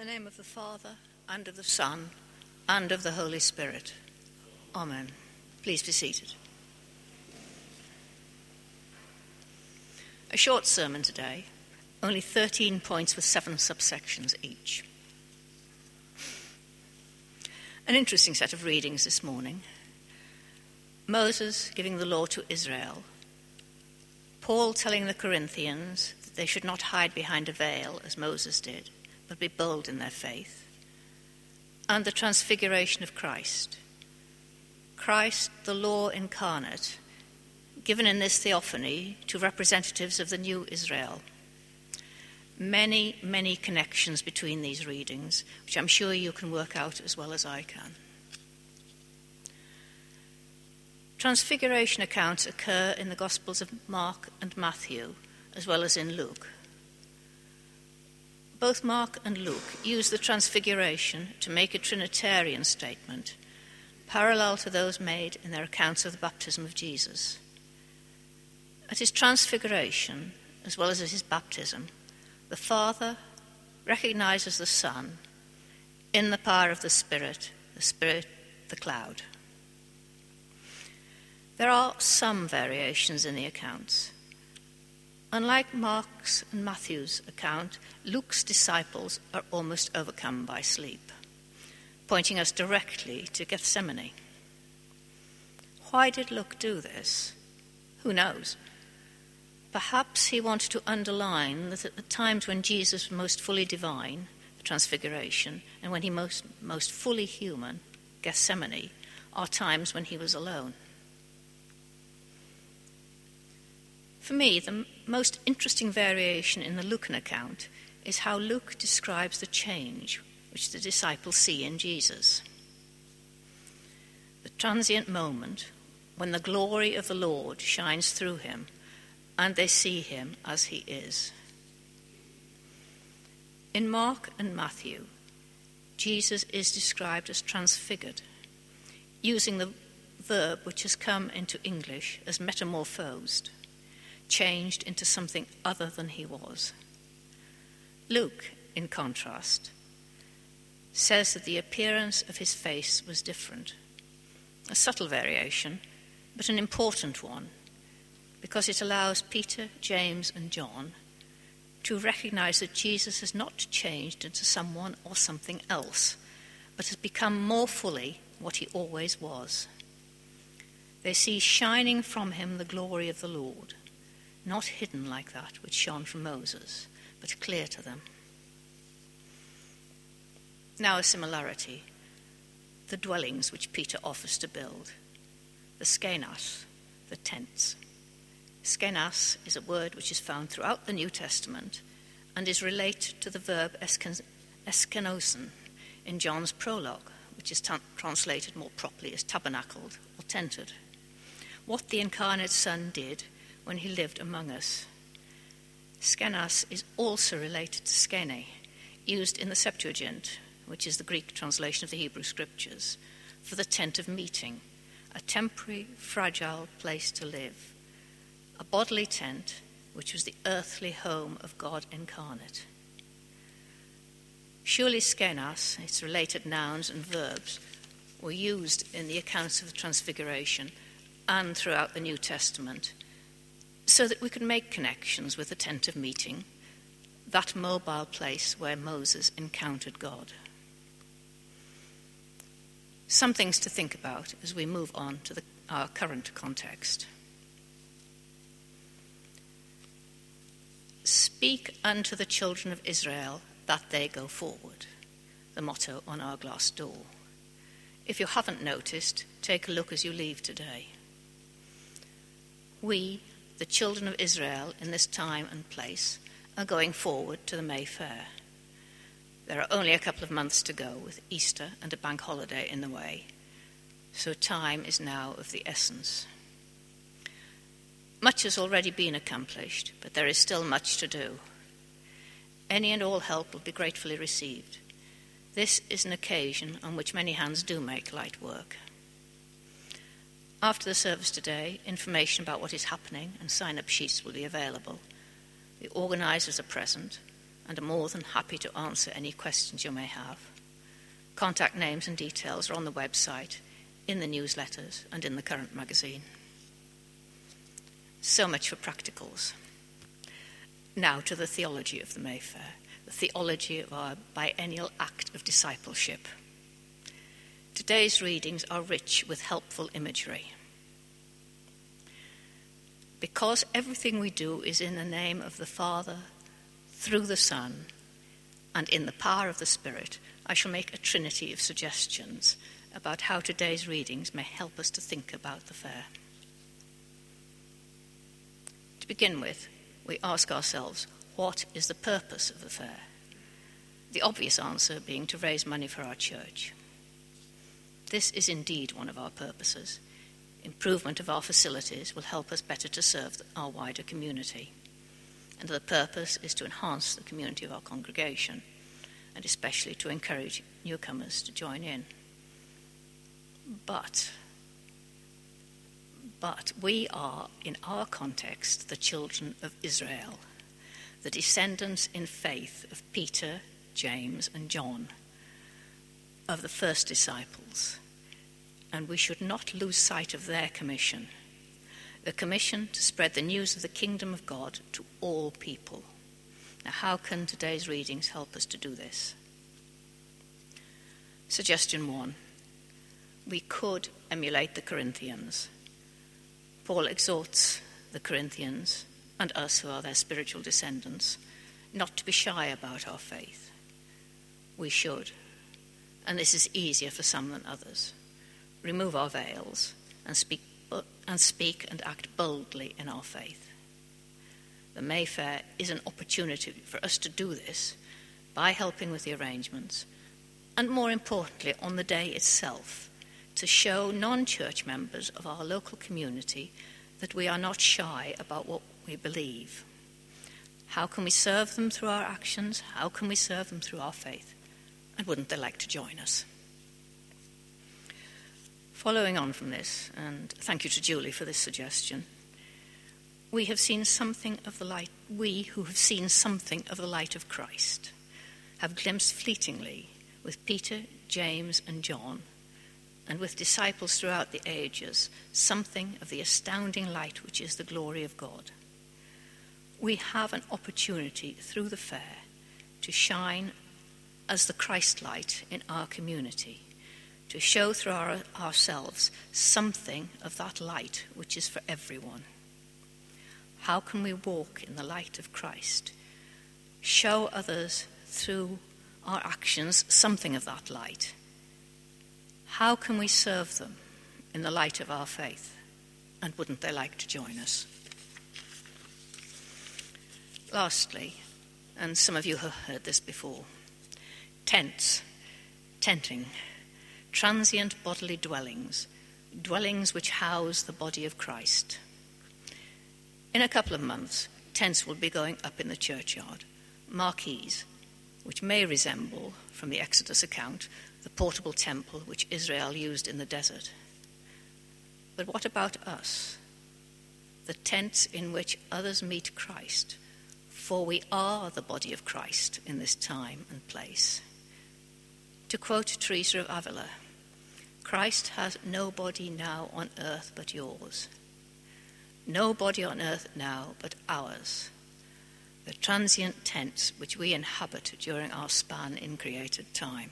the name of the Father, and of the Son, and of the Holy Spirit. Amen. Please be seated. A short sermon today, only 13 points with 7 subsections each. An interesting set of readings this morning. Moses giving the law to Israel. Paul telling the Corinthians that they should not hide behind a veil as Moses did, but be bold in their faith. And the transfiguration of Christ. Christ, the law incarnate, given in this theophany to representatives of the new Israel. Many, many connections between these readings, which I'm sure you can work out as well as I can. Transfiguration accounts occur in the Gospels of Mark and Matthew, as well as in Luke. Both Mark and Luke use the Transfiguration to make a Trinitarian statement, parallel to those made in their accounts of the baptism of Jesus. At his Transfiguration, as well as at his baptism, the Father recognizes the Son in the power of the Spirit, the cloud. There are some variations in the accounts. Unlike Mark's and Matthew's account, Luke's disciples are almost overcome by sleep, pointing us directly to Gethsemane. Why did Luke do this? Who knows? Perhaps he wanted to underline that at the times when Jesus was most fully divine, the Transfiguration, and when he most fully human, Gethsemane, are times when he was alone. For me, the most interesting variation in the Lucan account is how Luke describes the change which the disciples see in Jesus. The transient moment when the glory of the Lord shines through him and they see him as he is. In Mark and Matthew, Jesus is described as transfigured, using the verb which has come into English as metamorphosed, changed into something other than he was. Luke, in contrast, says that the appearance of his face was different. A subtle variation, but an important one, because it allows Peter, James, and John to recognize that Jesus has not changed into someone or something else, but has become more fully what he always was. They see shining from him the glory of the Lord, not hidden like that which shone from Moses, but clear to them. Now a similarity, the dwellings which Peter offers to build, the skenas, the tents. Skenas is a word which is found throughout the New Testament and is related to the verb eskenosen in John's prologue, which is translated more properly as tabernacled or tented. What the incarnate Son did when he lived among us. Skenas is also related to skene, used in the Septuagint, which is the Greek translation of the Hebrew Scriptures, for the tent of meeting, a temporary, fragile place to live, a bodily tent which was the earthly home of God incarnate. Surely skenas, its related nouns and verbs, were used in the accounts of the Transfiguration and throughout the New Testament, so that we could make connections with the tent of meeting, that mobile place where Moses encountered God. Some things to think about as we move on to our current context. Speak unto the children of Israel that they go forward, the motto on our glass door. If you haven't noticed, take a look as you leave today. We, the children of Israel in this time and place, are going forward to the May Fair. There are only a couple of months to go with Easter and a bank holiday in the way, so time is now of the essence. Much has already been accomplished, but there is still much to do. Any and all help will be gratefully received. This is an occasion on which many hands do make light work. After the service today, information about what is happening and sign-up sheets will be available. The organisers are present, and are more than happy to answer any questions you may have. Contact names and details are on the website, in the newsletters, and in the current magazine. So much for practicals. Now to the theology of the Mayfair, the theology of our biennial act of discipleship. Today's readings are rich with helpful imagery. Because everything we do is in the name of the Father, through the Son, and in the power of the Spirit, I shall make a trinity of suggestions about how today's readings may help us to think about the fair. To begin with, we ask ourselves, what is the purpose of the fair? The obvious answer being to raise money for our church. This is indeed one of our purposes. Improvement of our facilities will help us better to serve our wider community. And the purpose is to enhance the community of our congregation, and especially to encourage newcomers to join in. But we are, in our context, the children of Israel, the descendants in faith of Peter, James, and John, of the first disciples, and we should not lose sight of their commission, the commission to spread the news of the kingdom of God to all people. Now, how can today's readings help us to do this? Suggestion 1. We could emulate the Corinthians. Paul exhorts the Corinthians, and us who are their spiritual descendants, not to be shy about our faith. We should, and this is easier for some than others, remove our veils and speak and act boldly in our faith. The Mayfair is an opportunity for us to do this by helping with the arrangements, and more importantly, on the day itself, to show non-church members of our local community that we are not shy about what we believe. How can we serve them through our actions? How can we serve them through our faith? And wouldn't they like to join us? Following on from this, and thank you to Julie for this suggestion, we who have seen something of the light of Christ, have glimpsed fleetingly with Peter, James, and John, and with disciples throughout the ages, something of the astounding light which is the glory of God. We have an opportunity through the fair to shine as the Christ light in our community, to show through ourselves something of that light which is for everyone. How can we walk in the light of Christ, show others through our actions something of that light? How can we serve them in the light of our faith? And wouldn't they like to join us? Lastly, and some of you have heard this before, tenting, transient bodily dwellings which house the body of Christ. In a couple of months, tents will be going up in the churchyard, marquees, which may resemble, from the Exodus account, the portable temple which Israel used in the desert. But what about us? The tents in which others meet Christ, for we are the body of Christ in this time and place. To quote Teresa of Avila, Christ has no body now on earth but yours. No body on earth now but ours. The transient tents which we inhabit during our span in created time.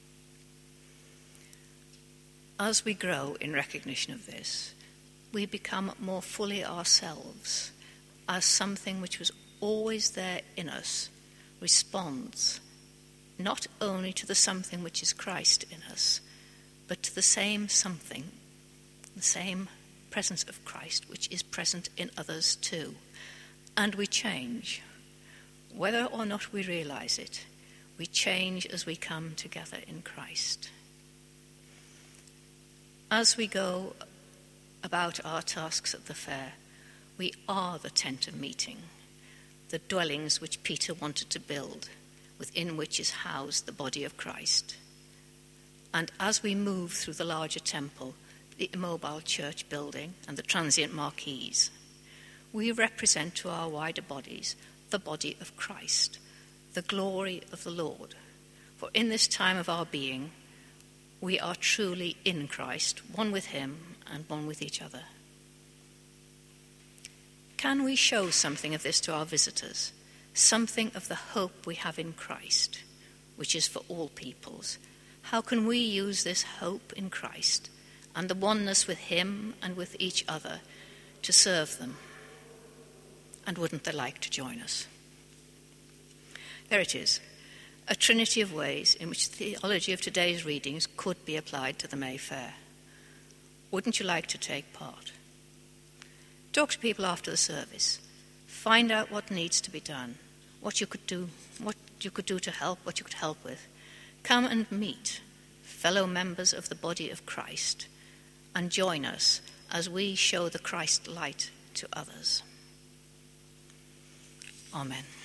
As we grow in recognition of this, we become more fully ourselves, as something which was always there in us responds not only to the something which is Christ in us, but to the same something, the same presence of Christ which is present in others too. And we change. Whether or not we realize it, we change as we come together in Christ. As we go about our tasks at the fair, we are the tent of meeting, the dwellings which Peter wanted to build, within which is housed the body of Christ. And as we move through the larger temple, the immobile church building, and the transient marquees, we represent to our wider bodies the body of Christ, the glory of the Lord. For in this time of our being, we are truly in Christ, one with him and one with each other. Can we show something of this to our visitors? Something of the hope we have in Christ, which is for all peoples. How can we use this hope in Christ and the oneness with him and with each other to serve them? And wouldn't they like to join us? There it is, a trinity of ways in which the theology of today's readings could be applied to the May Fair. Wouldn't you like to take part? Talk to people after the service. Find out what needs to be done, what you could do to help, what you could help with. Come and meet fellow members of the body of Christ and join us as we show the Christ light to others. Amen.